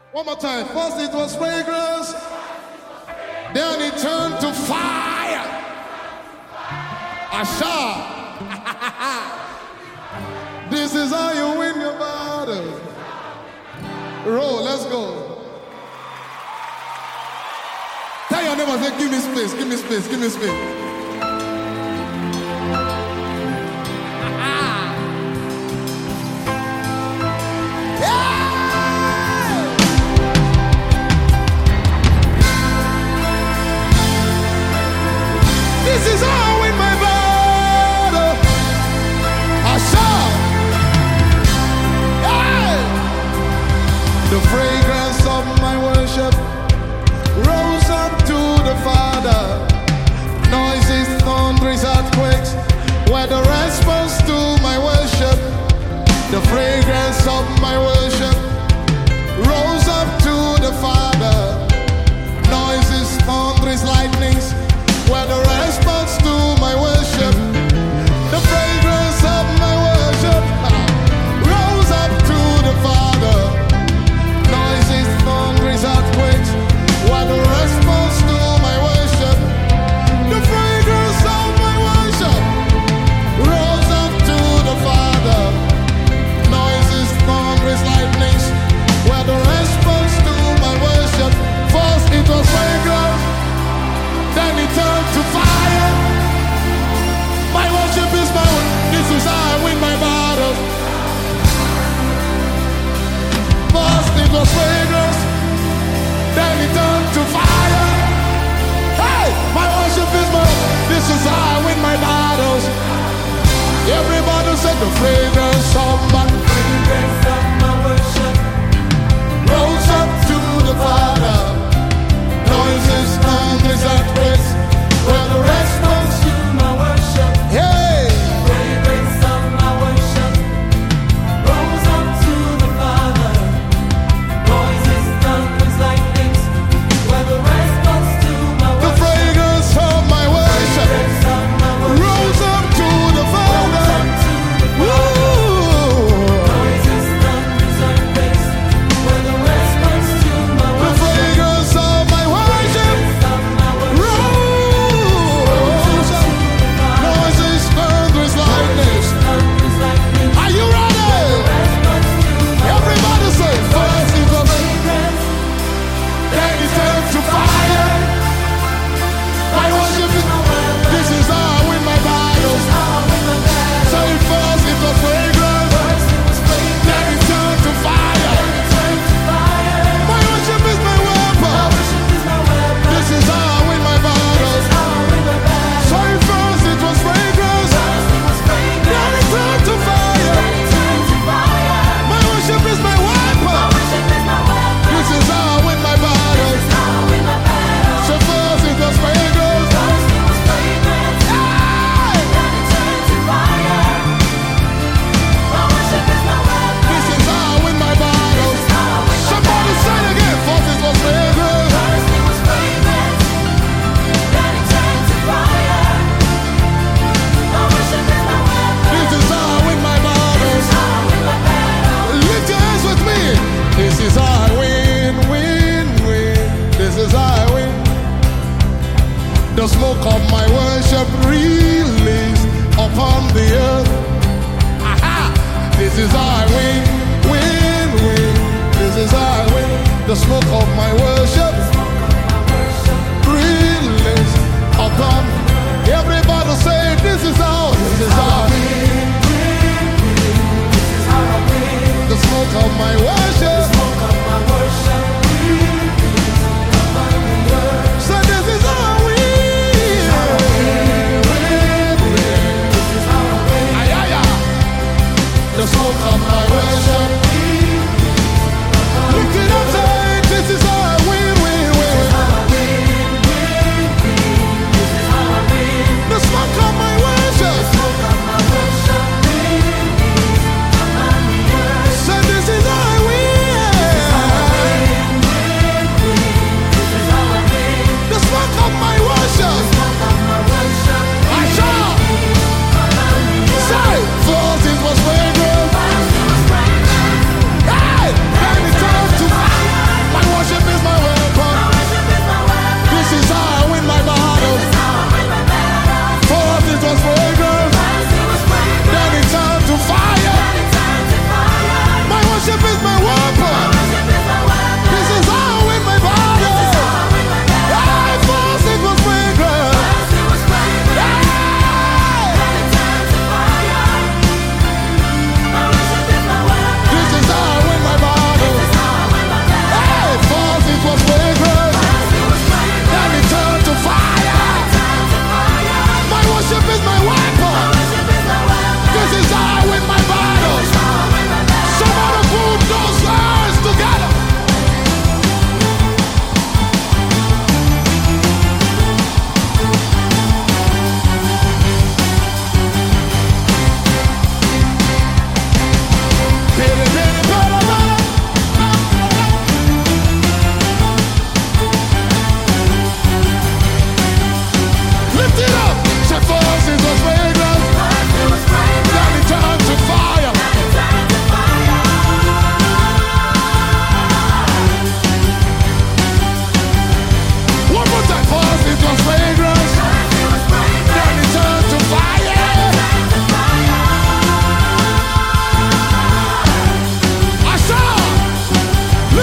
One more time. First it was fragrance, then it turned to fire. Asha. This is how you win your battle. Roll, let's go. Tell your neighbor, say, give me space, give me space, give me space. This is how I win my battle. I shout. Hey! The fragrance of my worship rose up to the Father. Noises, thunderings, earthquakes were the response to my worship. The fragrance of my worship rose up to the Father. Noises, thunderings, lightnings were the response to my worship. The fragrance of my worship rose up to the Father. Noises, thunderings, earthquakes were the response to my worship. The fragrance of my worship rose up to the Father. Noises, thunderings, lightnings were the response to my worship. First it was fragrance, then it turned to fire. My worship is my way. This is how I win my battles. First it was fragrance, then it turned to fire. Hey, my worship is my way. This is how I win my battles. Everybody said the fragrance of my worship rose up to the Father. Noises, thunders, earthquakes were the response to my worship. Hey! Fragrance of my worship rose up to the Father. Noises, thunders, lightnings were the response to my worship. The fragrance of my worship rose up to the Father. Noises, thunders, earthquakes were the response to my worship. The fragrance of my worship rose up. Noises, thunders, lightnings. Are you ready? Everybody say, first it was fragrance, then it turned to fire. My worship is, this is how I win my battles. Say first it was fragrance, then it turned to fire. My worship is my weapon. This is how I win my battles. Say first it was fragrance, then it turned to fire. My worship is my weapon. This is how I win my battles. So first it was fragrance. This is how I win my battles. Somebody say it again. First it was fragrance. This is how I win my battles. Lift your hands with me. This is how I win, win, win. This is how I win. The smoke of my worship released upon the earth. Aha! This is how I win, win, win. This is how I win. The smoke of my worship released upon. Everybody say, this is how. This is how I win. The smoke of my worship. So this is how I win. Ay, ay, ay. The smoke of my worship. Lift it up, say, this is how I win, win,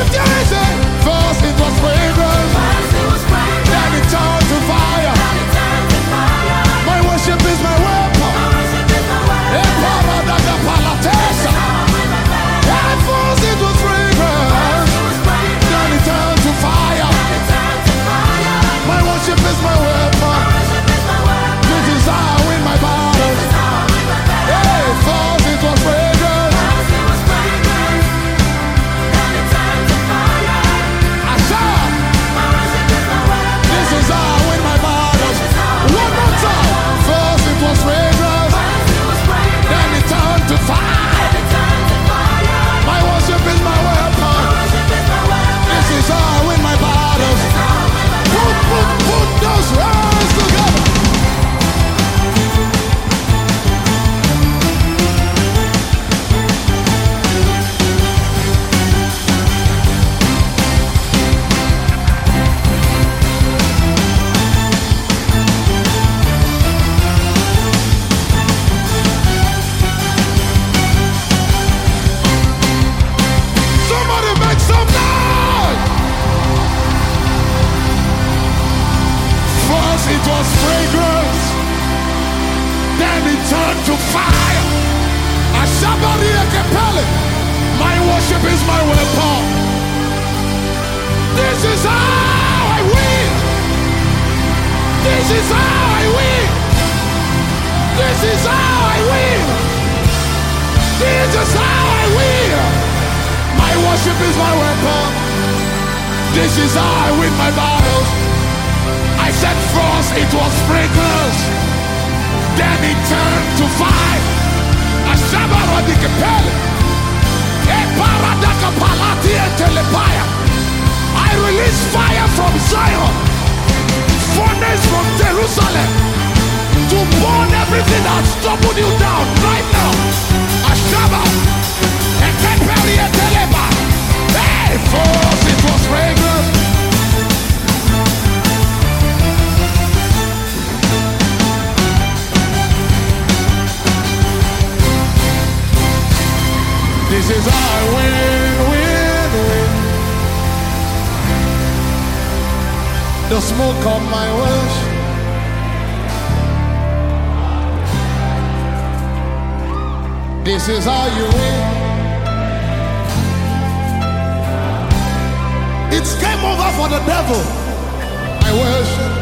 Lift your hands and first it was fragrance, then it turned to fire. My worship is my weapon. At first it was fragrance, then it turned to fire. My worship is my weapon. This is how I win my battles. Hey, first it was fragrance, I saw. This is how I win my battles. One more time. First it was fragrance, then it turned to fire. My worship is my weapon. This is how I win my battles. Put those hands together. Somebody make some noise. First it was fragrance, then it turned to fire. Somebody compel it. My worship is my weapon. This is how I win. This is how I win. This is how I win. This is how I win. My worship is my weapon. This is how I win my battles. I said first it was fragrance, then it turned to fire. I release fire from Zion, furnace from Jerusalem, to burn everything that's troubled you down right now. Ashaba, hey, first it was fragrance. This is how I win. The smoke of my worship. This is how you win. It's game over for the devil. I worship.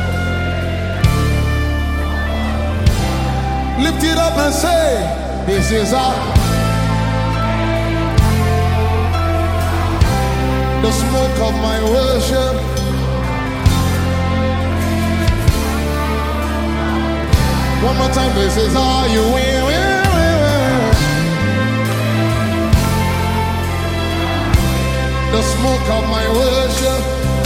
Lift it up and say, this is how. The smoke of my worship. One more time, this is how you win. The smoke of my worship.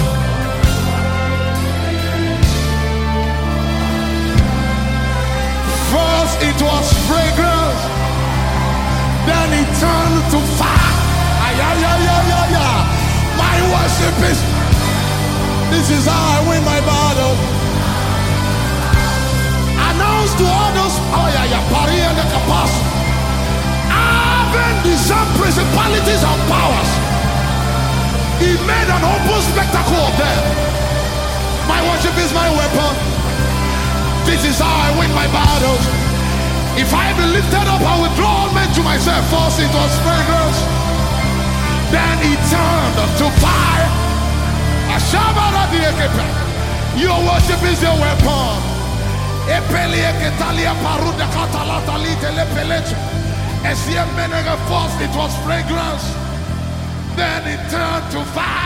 First it was fragrance, then it turned to fire. My worship is, this is how I win my battle. Announce to all those, having disarmed principalities and powers, he made an open spectacle of them. My worship is my weapon. This is how I win my battles. If I be lifted up, I will draw all men to myself. First it was fragrance, then he turned to fire. Your worship is your weapon. First it was fragrance, then it turned to fire.